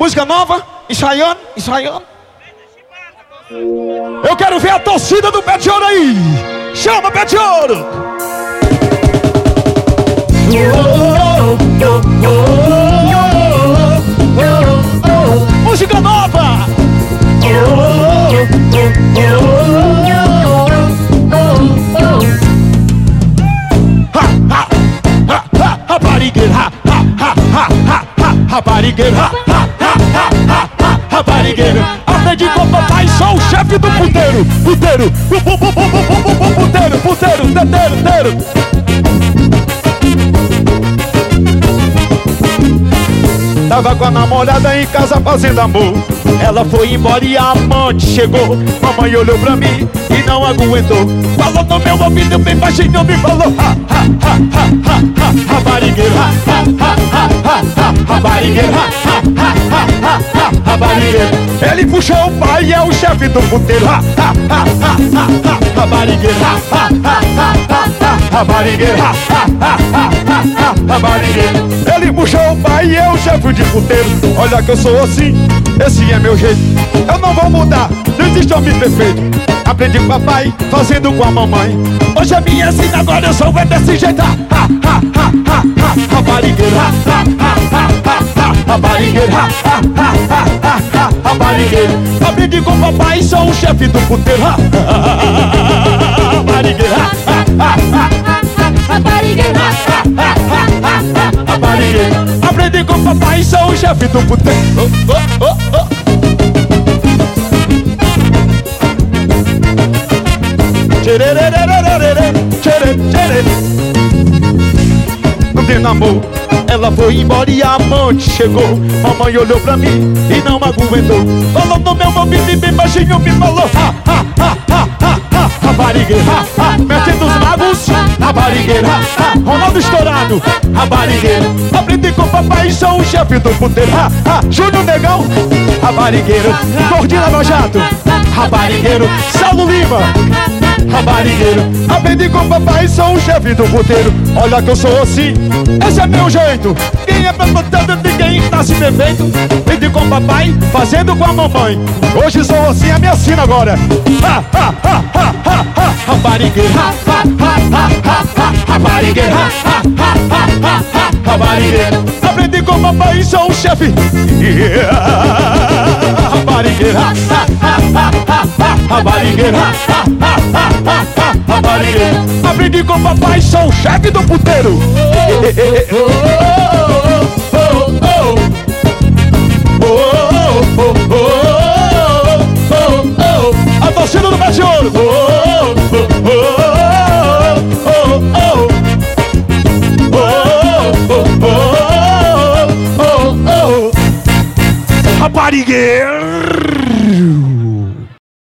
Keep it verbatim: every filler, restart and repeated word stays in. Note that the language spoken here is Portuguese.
Música nova, ensaiando, ensaiando. Eu quero ver a torcida do Pé de Ouro aí. Chama, Pé de Ouro. Música nova. Raparigueira, raparigueira, raparigueira. Aprendi com o papai, sou o chefe do puteiro. Puteiro, puteiro, puteiro, teteiro, teteiro. Tava com a namorada em casa fazendo amor. Ela foi embora e a amante chegou. Mamãe olhou pra mim e não aguentou. Falou no meu ouvido bem baixinho, me falou: ha, ha, ha, ha, ha, ha, raparigueira, ha, ha, ha, ha, ha, raparigueira, ha, ha, ha, ha, ha, raparigueira. Ele puxou o pai, é o chefe do puteiro. Ha, ha, ha, ha, ha, ha, raparigueira, ha, ha, ha, ha, ha, raparigueira, ha, ha, ha, ha, ha, raparigueira. Ele puxou o pai, é o chefe de puteiro. Olha que eu sou assim, esse é meu jeito. Eu não vou mudar, não existe homem perfeito. Aprendi com o papai, fazendo com a mamãe. Hoje é minha ensina, agora eu sou é desse jeito. Ha, ha, ha, ha, ha, ha, raparigueira, ha, ha, ha, ha, ha, ha, raparigueira, ha, ha, ha, ha, ha, raparigueira. Aprendi com o papai, sou o chefe do puteiro. Ha, ha, ha, ha, raparigueira, ha, ha, ha, ha, raparigueira, ha, ha, ha, ha, raparigueira. Aprendi com o papai, sou o chefe do puteiro. Oh, oh, oh, oh. Não tem namoro. Ela foi embora e a amante chegou. Mamãe olhou pra mim e não aguentou. Falou no meu ouvido e bem baixinho me falou: ha, ha, ha, ha, ha, ha, raparigueira, ha, ha, mestre dos magos, raparigueira, ha, ha, Ronaldo estourado, raparigueira. Aprendi com o papai, sou o chefe do puteiro. Ha, ha, Júnior Negão, raparigueiro. Gordinho Lava-Jato, raparigueiro. Saulo Lima, raparigueiro. Aprendi com o papai, sou o chefe do puteiro. Olha que eu sou assim, esse é meu jeito. Quem é pra botar, ninguém nasce perfeito. Aprendi com o papai, fazendo com a mamãe. Hoje sou assim, a minha sina agora. Ha, ha, ha, ha, ha, ha, raparigueira, ha, ha, ha, ha, ha, ha, raparigueira, ha, ha, ha, ha, ha, raparigueira. Aprendi com o papai, sou o chefe. Yeah. Raparigueira, ha, ha, ha, ha, ha, raparigueira, ha, ha, ha, ha, ha, raparigueira. Aprendi com o papai, sou o chefe do puteiro. A torcida do Pé de Ouro. Raparigueira.